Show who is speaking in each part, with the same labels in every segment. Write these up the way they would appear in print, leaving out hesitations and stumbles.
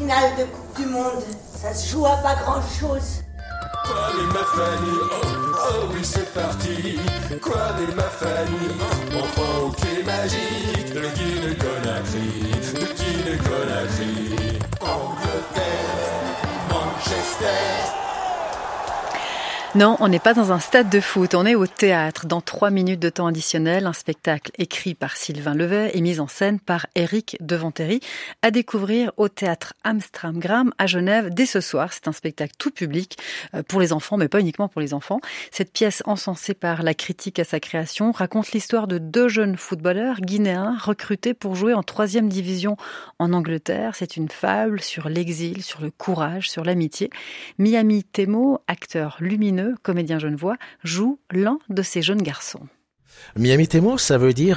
Speaker 1: finale de Coupe du Monde. Ça se joue à pas grand-chose.
Speaker 2: Quoi mais ma Fanny, oh oui c'est parti. Quoi mais ma Fanny, enfant au pied magique. Le Guinée-Conakry, Angleterre, Manchester.
Speaker 3: Non, on n'est pas dans un stade de foot, on est au théâtre. Dans 3 minutes de temps additionnel, un spectacle écrit par Sylvain Levet et mis en scène par Éric Devanteri, à découvrir au théâtre Amstramgram à Genève dès ce soir. C'est un spectacle tout public pour les enfants, mais pas uniquement pour les enfants. Cette pièce encensée par la critique à sa création raconte l'histoire de 2 jeunes footballeurs guinéens recrutés pour jouer en 3e division en Angleterre. C'est une fable sur l'exil, sur le courage, sur l'amitié. Miami Temo, acteur lumineux, comédien genevois, joue l'un de ces jeunes garçons.
Speaker 4: Miami Temo, ça veut dire...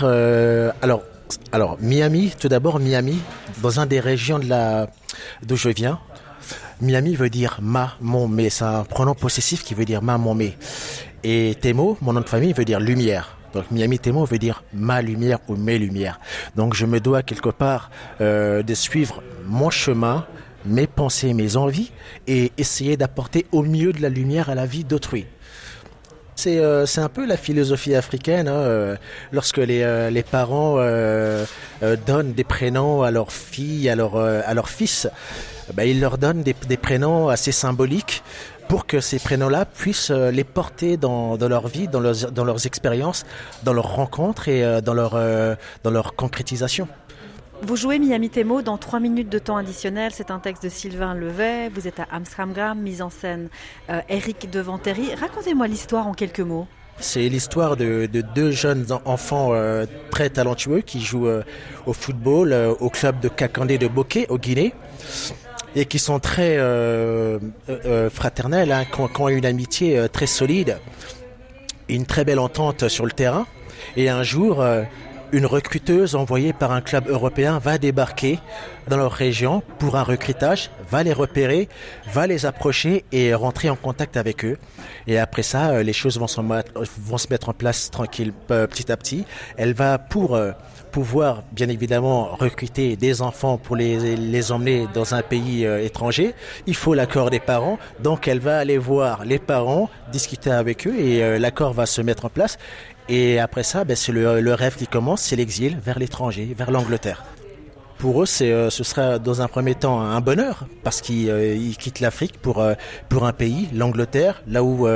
Speaker 4: Alors, Miami, tout d'abord, Miami, dans un des régions d'où je viens, Miami veut dire ma, mon, mais c'est un pronom possessif qui veut dire ma, mon, mais. Et Temo, mon nom de famille, veut dire lumière. Donc Miami Temo veut dire ma lumière ou mes lumières. Donc je me dois quelque part de suivre mon chemin, mes pensées, mes envies et essayer d'apporter au mieux de la lumière à la vie d'autrui. C'est un peu la philosophie africaine. Lorsque les parents donnent des prénoms à leurs filles, à leurs fils, ils leur donnent des prénoms assez symboliques pour que ces prénoms-là puissent les porter dans leur vie, dans leurs expériences, dans leurs rencontres et dans leur concrétisation.
Speaker 3: Vous jouez Miami Temo dans 3 minutes de temps additionnel. C'est un texte de Sylvain Levet. Vous êtes à Amstramgram, mise en scène Éric Devanteri. Racontez-moi l'histoire en quelques mots.
Speaker 4: C'est l'histoire de 2 jeunes enfants très talentueux qui jouent au football au club de Kakandé de Boké, au Guinée, et qui sont très fraternels, qui ont une amitié très solide, une très belle entente sur le terrain. Et un jour... une recruteuse envoyée par un club européen va débarquer dans leur région pour un recrutage, va les repérer, va les approcher et rentrer en contact avec eux. Et après ça, les choses vont se mettre en place tranquille, petit à petit. Elle va pour pouvoir, bien évidemment, recruter des enfants pour les emmener dans un pays étranger. Il faut l'accord des parents. Donc, elle va aller voir les parents, discuter avec eux et l'accord va se mettre en place. Et après ça, c'est le rêve qui commence, c'est l'exil vers l'étranger, vers l'Angleterre. Pour eux, ce sera dans un premier temps un bonheur, parce qu'ils quittent l'Afrique pour un pays, l'Angleterre, là où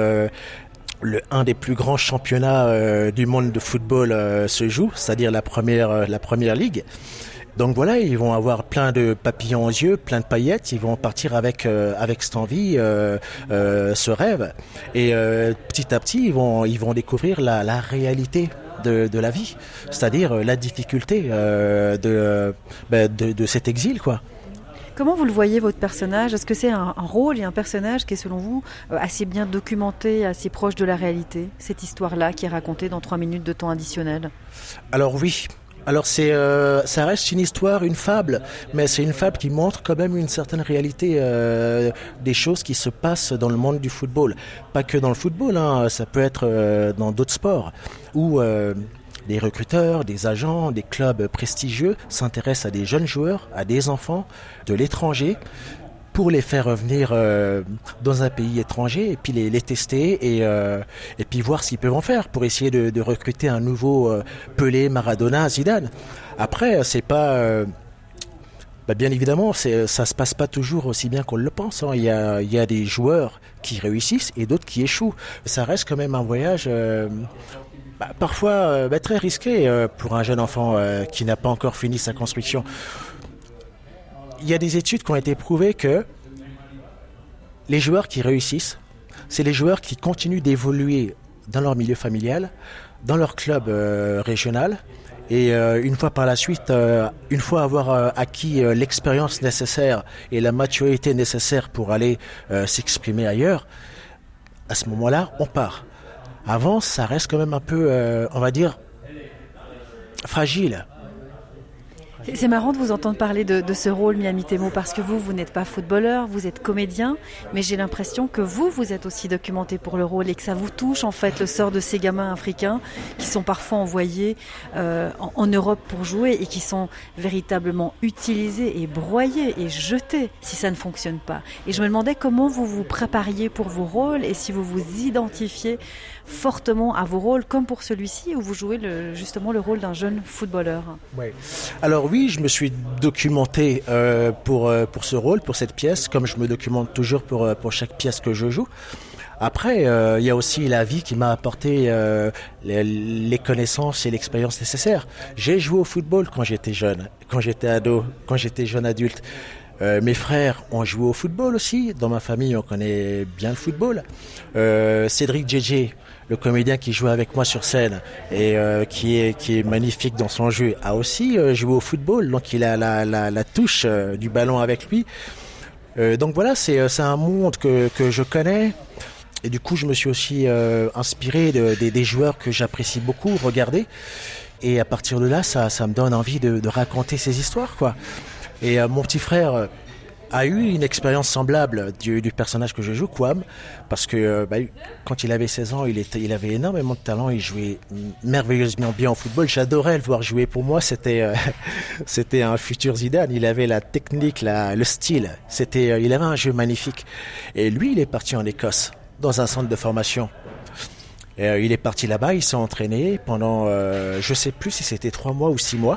Speaker 4: un des plus grands championnats du monde de football se joue, c'est-à-dire la première ligue. Donc voilà, ils vont avoir plein de papillons aux yeux, plein de paillettes. Ils vont partir avec cette envie, ce rêve. Et petit à petit, ils vont découvrir la réalité de la vie, c'est-à-dire la difficulté de cet exil, quoi.
Speaker 3: Comment vous le voyez, votre personnage ? Est-ce que c'est un rôle et un personnage qui est, selon vous, assez bien documenté, assez proche de la réalité, cette histoire-là qui est racontée dans 3 minutes de temps additionnel ?
Speaker 4: Alors oui. Alors ça reste une histoire, une fable, mais c'est une fable qui montre quand même une certaine réalité des choses qui se passent dans le monde du football. Pas que dans le football, ça peut être dans d'autres sports où des recruteurs, des agents, des clubs prestigieux s'intéressent à des jeunes joueurs, à des enfants de l'étranger, pour les faire revenir dans un pays étranger et puis les tester et puis voir ce qu'ils peuvent en faire pour essayer de recruter un nouveau Pelé, Maradona, Zidane. Après, c'est pas... bien évidemment, ça se passe pas toujours aussi bien qu'on le pense. Il y a des joueurs qui réussissent et d'autres qui échouent. Ça reste quand même un voyage... parfois très risqué pour un jeune enfant qui n'a pas encore fini sa construction. Il y a des études qui ont été prouvées que les joueurs qui réussissent, c'est les joueurs qui continuent d'évoluer dans leur milieu familial, dans leur club régional, et une fois par la suite, une fois avoir acquis l'expérience nécessaire et la maturité nécessaire pour aller s'exprimer ailleurs, à ce moment-là, on part. Avant, ça reste quand même un peu, on va dire, fragile.
Speaker 3: C'est marrant de vous entendre parler de ce rôle, Miami Temo, parce que vous n'êtes pas footballeur, vous êtes comédien, mais j'ai l'impression que vous êtes aussi documenté pour le rôle et que ça vous touche en fait le sort de ces gamins africains qui sont parfois envoyés en Europe pour jouer et qui sont véritablement utilisés et broyés et jetés si ça ne fonctionne pas. Et je me demandais comment vous vous prépariez pour vos rôles et si vous vous identifiez fortement à vos rôles, comme pour celui-ci où vous jouez justement le rôle d'un jeune footballeur.
Speaker 4: Oui. Alors oui, je me suis documenté pour ce rôle, pour cette pièce, comme je me documente toujours pour chaque pièce que je joue. Après, il y a aussi la vie qui m'a apporté les connaissances et l'expérience nécessaires. J'ai joué au football quand j'étais jeune, quand j'étais ado, quand j'étais jeune adulte. Mes frères ont joué au football aussi. Dans ma famille, on connaît bien le football. Cédric Djedje, le comédien qui joue avec moi sur scène et qui est magnifique dans son jeu, a aussi joué au football. Donc il a la touche du ballon avec lui. Donc voilà, c'est un monde que je connais. Et du coup, je me suis aussi inspiré des joueurs que j'apprécie beaucoup regarder. Et à partir de là, ça me donne envie de raconter ces histoires, quoi. Et mon petit frère a eu une expérience semblable du personnage que je joue, Kwame, parce que quand il avait 16 ans, il avait énormément de talent, il jouait merveilleusement bien au football. J'adorais le voir jouer. Pour moi, c'était un futur Zidane. Il avait la technique, le style. Il avait un jeu magnifique. Et lui, il est parti en Écosse, dans un centre de formation. Et il est parti là-bas, il s'est entraîné pendant, je sais plus si c'était 3 mois ou 6 mois.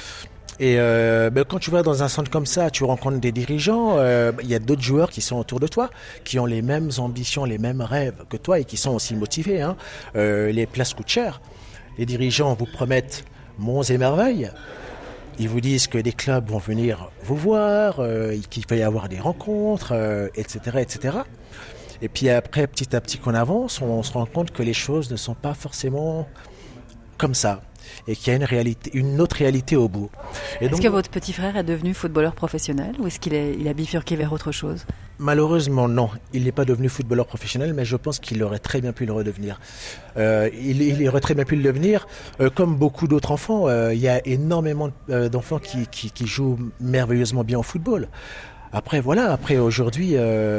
Speaker 4: Et quand tu vas dans un centre comme ça, tu rencontres des dirigeants, il y a d'autres joueurs qui sont autour de toi, qui ont les mêmes ambitions, les mêmes rêves que toi et qui sont aussi motivés. Les places coûtent cher. Les dirigeants vous promettent monts et merveilles. Ils vous disent que des clubs vont venir vous voir, qu'il va y avoir des rencontres, etc., etc. Et puis après, petit à petit qu'on avance, on se rend compte que les choses ne sont pas forcément comme ça. Et qu'il y a une autre réalité au bout.
Speaker 3: Est-ce que votre petit frère est devenu footballeur professionnel ou est-ce qu'il a bifurqué vers autre chose ?
Speaker 4: Malheureusement, non. Il n'est pas devenu footballeur professionnel, mais je pense qu'il aurait très bien pu le redevenir. Il aurait très bien pu le devenir. Comme beaucoup d'autres enfants, il y a énormément d'enfants qui jouent merveilleusement bien au football. Après, aujourd'hui...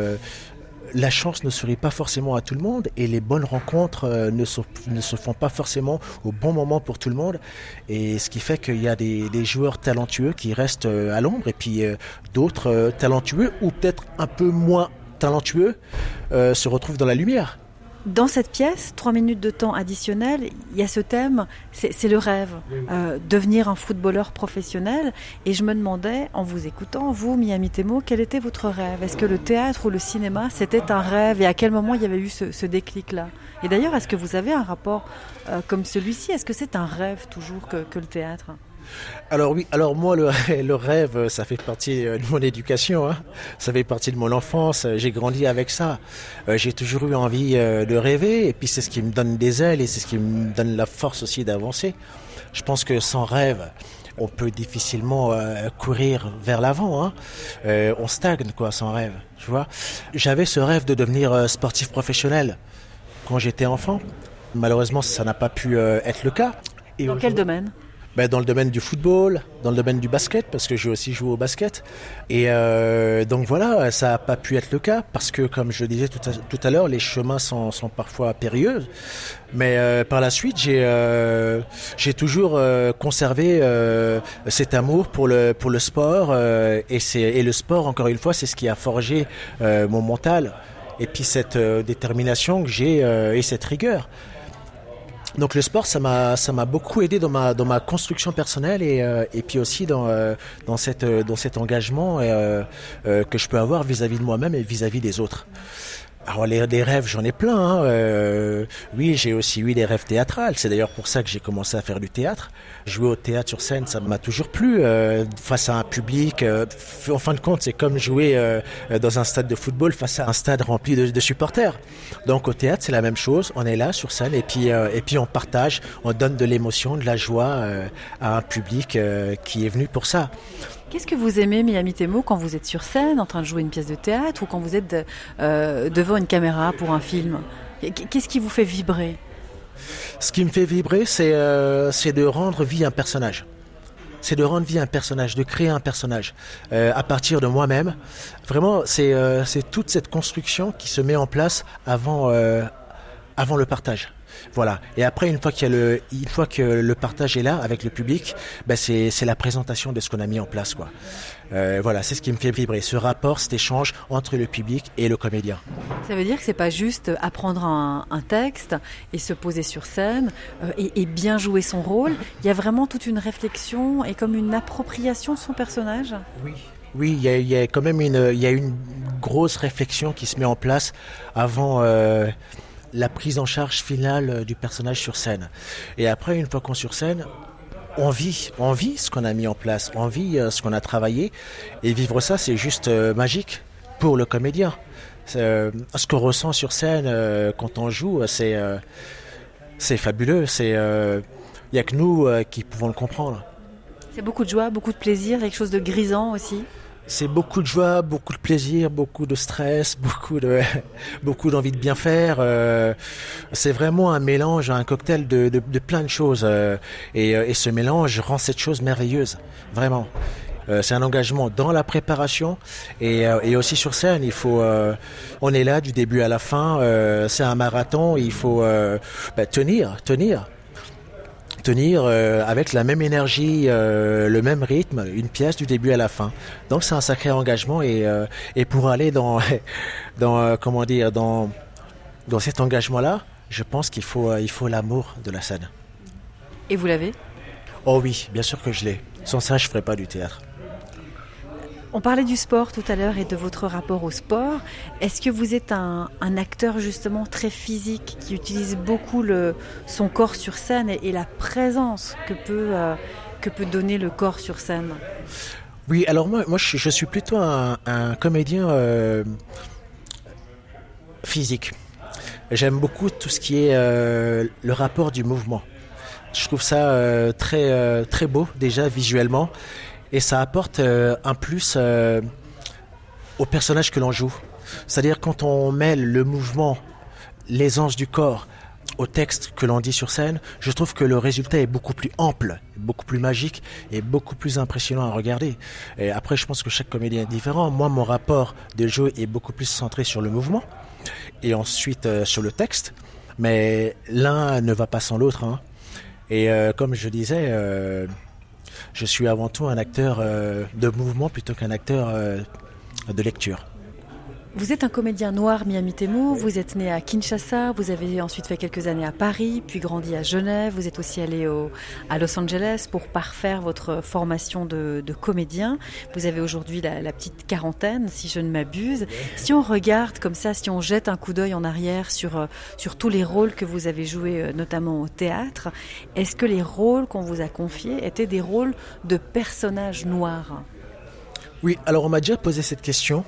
Speaker 4: la chance ne sourit pas forcément à tout le monde et les bonnes rencontres ne se font pas forcément au bon moment pour tout le monde. Et ce qui fait qu'il y a des joueurs talentueux qui restent à l'ombre et puis d'autres talentueux ou peut-être un peu moins talentueux se retrouvent dans la lumière.
Speaker 3: Dans cette pièce, 3 minutes de temps additionnel, il y a ce thème, c'est le rêve, devenir un footballeur professionnel. Et je me demandais, en vous écoutant, vous, Miami Temo, quel était votre rêve ? Est-ce que le théâtre ou le cinéma, c'était un rêve ? Et à quel moment il y avait eu ce déclic-là ? Et d'ailleurs, est-ce que vous avez un rapport comme celui-ci ? Est-ce que c'est un rêve toujours que le théâtre ?
Speaker 4: Alors oui, moi le rêve, ça fait partie de mon éducation, ça fait partie de mon enfance, j'ai grandi avec ça. J'ai toujours eu envie de rêver et puis c'est ce qui me donne des ailes et c'est ce qui me donne la force aussi d'avancer. Je pense que sans rêve, on peut difficilement courir vers l'avant, on stagne sans rêve, tu vois. J'avais ce rêve de devenir sportif professionnel quand j'étais enfant. Malheureusement, ça n'a pas pu être le cas.
Speaker 3: Et dans quel domaine ?
Speaker 4: Dans le domaine du football, dans le domaine du basket, parce que j'ai aussi joué au basket. Et donc voilà, ça n'a pas pu être le cas, parce que comme je disais tout à l'heure, les chemins sont parfois périlleux. Mais par la suite, j'ai toujours conservé cet amour pour le sport. Et le sport, encore une fois, c'est ce qui a forgé mon mental. Et puis cette détermination que j'ai et cette rigueur. Donc le sport, ça m'a beaucoup aidé dans ma construction personnelle et puis aussi dans cet engagement que je peux avoir vis-à-vis de moi-même et vis-à-vis des autres. Alors les rêves, j'en ai plein. Oui, j'ai aussi eu des rêves théâtrales. C'est d'ailleurs pour ça que j'ai commencé à faire du théâtre. Jouer au théâtre sur scène, ça m'a toujours plu. Face à un public, en fin de compte, c'est comme jouer dans un stade de football face à un stade rempli de supporters. Donc au théâtre, c'est la même chose. On est là sur scène et puis on partage, on donne de l'émotion, de la joie à un public qui est venu pour ça.
Speaker 3: Qu'est-ce que vous aimez, Miami Temo, quand vous êtes sur scène, en train de jouer une pièce de théâtre ou quand vous êtes devant une caméra pour un film ? Qu'est-ce qui vous fait vibrer ?
Speaker 4: Ce qui me fait vibrer, c'est de rendre vie à un personnage. c'est de rendre vie à un personnage, de créer un personnage à partir de moi-même. Vraiment, c'est toute cette construction qui se met en place avant le partage. Voilà. Et après, une fois que le partage est là avec le public, c'est la présentation de ce qu'on a mis en place, quoi. Voilà, c'est ce qui me fait vibrer. Ce rapport, cet échange entre le public et le comédien.
Speaker 3: Ça veut dire que c'est pas juste apprendre un texte et se poser sur scène et bien jouer son rôle. Il y a vraiment toute une réflexion et comme une appropriation de son personnage.
Speaker 4: Oui, il y a quand même une grosse réflexion qui se met en place avant la prise en charge finale du personnage sur scène. Et après, une fois qu'on est sur scène, on vit ce qu'on a mis en place, on vit ce qu'on a travaillé. Et vivre ça, c'est juste magique pour le comédien. Ce qu'on ressent sur scène quand on joue, c'est fabuleux. Il n'y a que nous qui pouvons le comprendre.
Speaker 3: C'est beaucoup de joie, beaucoup de plaisir, quelque chose de grisant aussi.
Speaker 4: C'est beaucoup de joie, beaucoup de plaisir, beaucoup de stress, beaucoup d'envie de bien faire. C'est vraiment un mélange, un cocktail de plein de choses. Et ce mélange rend cette chose merveilleuse, vraiment. C'est un engagement dans la préparation et aussi sur scène. On est là du début à la fin. C'est un marathon. Il faut tenir avec la même énergie, le même rythme, une pièce du début à la fin. Donc c'est un sacré engagement et pour aller dans cet engagement-là, je pense qu'il faut l'amour de la scène.
Speaker 3: Et vous l'avez ?
Speaker 4: Oh oui, bien sûr que je l'ai. Sans ça, je ferais pas du théâtre.
Speaker 3: On parlait du sport tout à l'heure et de votre rapport au sport. Est-ce que vous êtes un acteur justement très physique qui utilise beaucoup son corps sur scène et la présence que peut donner le corps sur scène ?
Speaker 4: Oui, alors moi je suis plutôt un comédien physique. J'aime beaucoup tout ce qui est le rapport du mouvement. Je trouve ça très, très beau déjà visuellement. Et ça apporte un plus au personnage que l'on joue. C'est-à-dire quand on mêle le mouvement, l'aisance du corps au texte que l'on dit sur scène, je trouve que le résultat est beaucoup plus ample, beaucoup plus magique et beaucoup plus impressionnant à regarder. Et après, je pense que chaque comédien est différent. Moi, mon rapport de jeu est beaucoup plus centré sur le mouvement et ensuite sur le texte. Mais l'un ne va pas sans l'autre, hein. Et comme je disais... je suis avant tout un acteur de mouvement plutôt qu'un acteur de lecture.
Speaker 3: Vous êtes un comédien noir mis à mi-témo, vous êtes né à Kinshasa, vous avez ensuite fait quelques années à Paris, puis grandi à Genève, vous êtes aussi allé à Los Angeles pour parfaire votre formation de comédien. Vous avez aujourd'hui la petite quarantaine, si je ne m'abuse. Si on regarde comme ça, si on jette un coup d'œil en arrière sur tous les rôles que vous avez joués, notamment au théâtre, est-ce que les rôles qu'on vous a confiés étaient des rôles de personnages noirs ?
Speaker 4: Oui, alors on m'a déjà posé cette question.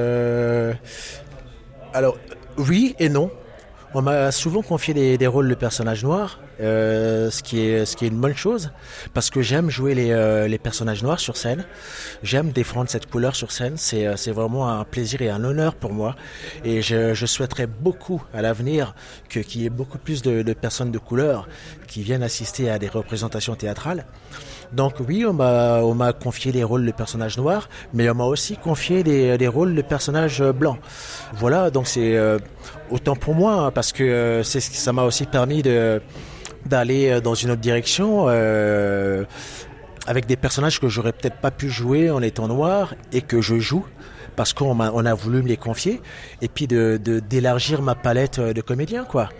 Speaker 4: Alors, oui et non. On m'a souvent confié des rôles de personnages noirs, ce qui est une bonne chose, parce que j'aime jouer les personnages noirs sur scène. J'aime défendre cette couleur sur scène. C'est vraiment un plaisir et un honneur pour moi. Et je souhaiterais beaucoup à l'avenir qu'il y ait beaucoup plus de personnes de couleur qui viennent assister à des représentations théâtrales. Donc oui, on m'a confié les rôles de personnages noirs, mais on m'a aussi confié des rôles de personnages blancs. Voilà, donc c'est autant pour moi, hein, parce que ça m'a aussi permis d'aller dans une autre direction avec des personnages que j'aurais peut-être pas pu jouer en étant noir et que je joue parce qu'on a voulu me les confier, et puis d'élargir ma palette de comédiens, quoi.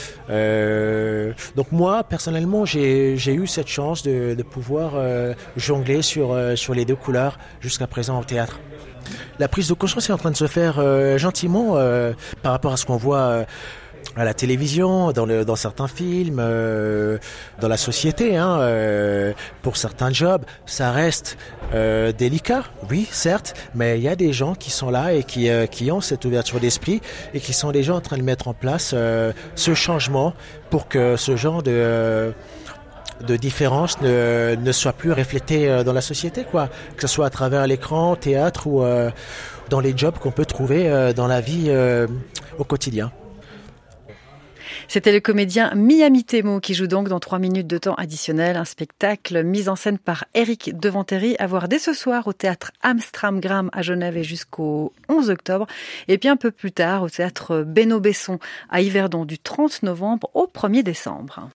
Speaker 4: Donc moi personnellement j'ai eu cette chance de pouvoir jongler sur les deux couleurs jusqu'à présent au théâtre. La prise de conscience est en train de se faire gentiment par rapport à ce qu'on voit à la télévision, dans certains films, dans la société, hein, pour certains jobs, ça reste délicat, oui, certes, mais il y a des gens qui sont là et qui ont cette ouverture d'esprit et qui sont déjà en train de mettre en place ce changement pour que ce genre de différence ne soit plus reflété dans la société, quoi, que ce soit à travers l'écran, au théâtre ou dans les jobs qu'on peut trouver dans la vie au quotidien.
Speaker 3: C'était le comédien Miami Temo qui joue donc dans 3 minutes de temps additionnel, un spectacle mis en scène par Éric Devanteri à voir dès ce soir au théâtre Amstramgram à Genève et jusqu'au 11 octobre. Et puis un peu plus tard au théâtre Beno Besson à Yverdon du 30 novembre au 1er décembre.